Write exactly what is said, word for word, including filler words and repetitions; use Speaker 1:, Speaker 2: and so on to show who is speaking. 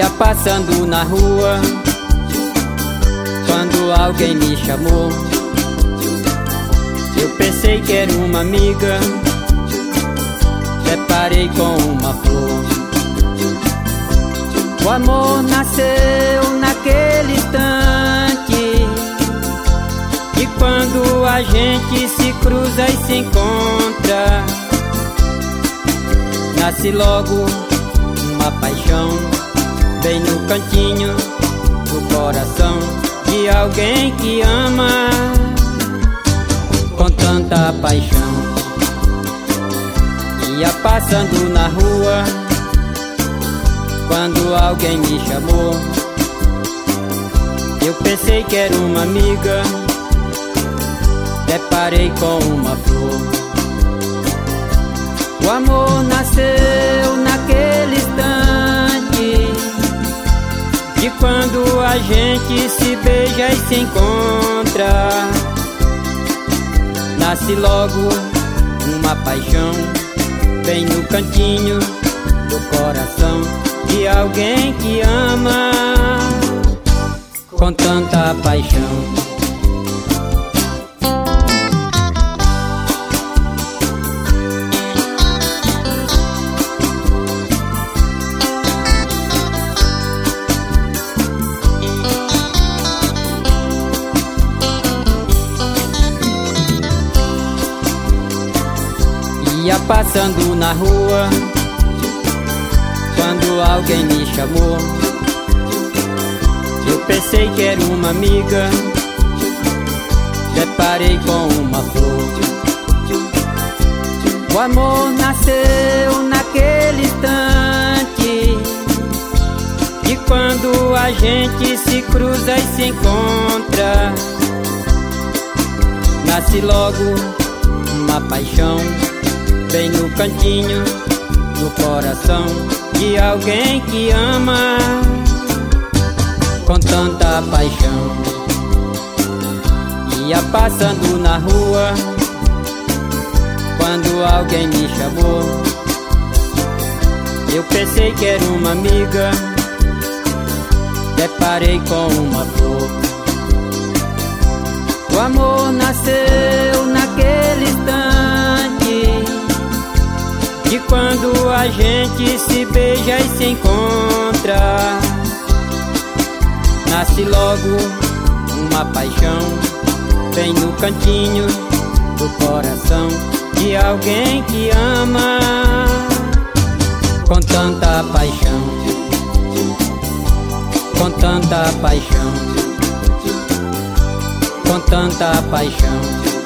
Speaker 1: Ia passando na rua quando alguém me chamou. Eu pensei que era uma amiga, deparei com uma flor. O amor nasceu naquele instante, e quando a gente se cruza e se encontra, nasce logo uma paixão, bem no cantinho do coração de alguém que ama com tanta paixão. Ia passando na rua quando alguém me chamou. Eu pensei que era uma amiga, deparei com uma flor. O amor nasceu naquele instante, de quando a gente se beija e se encontra, nasce logo uma paixão, bem no cantinho do coração de alguém que ama com tanta paixão. Ia passando na rua quando alguém me chamou. Eu pensei que era uma amiga, deparei com uma flor. O amor nasceu naquele instante, e quando a gente se cruza e se encontra, nasce logo uma paixão, bem no cantinho do coração de alguém que ama com tanta paixão. Ia passando na rua quando alguém me chamou. Eu pensei que era uma amiga, deparei com uma flor. O amor nasceu naquele instante, e quando a gente se beija e se encontra, nasce logo uma paixão, bem no cantinho do coração de alguém que ama com tanta paixão, com tanta paixão, com tanta paixão.